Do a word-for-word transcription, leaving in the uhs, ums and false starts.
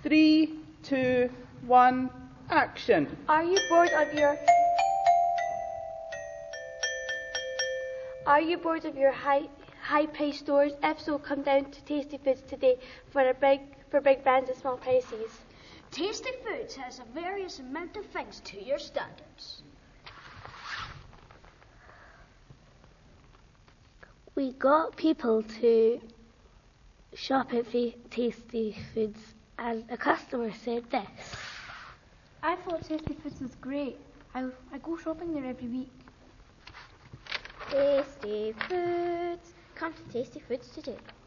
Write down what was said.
Three, two, one, action. Are you bored of your Are you bored of your high high price stores? If so, come down to Tasty Foods today for a big for big brands at small prices. Tasty Foods has a various amount of things to your standards. We got people to shop at Tasty Foods, and a customer said this. I thought Tasty Foods was great. I, I go shopping there every week. Tasty Foods. Come to Tasty Foods today.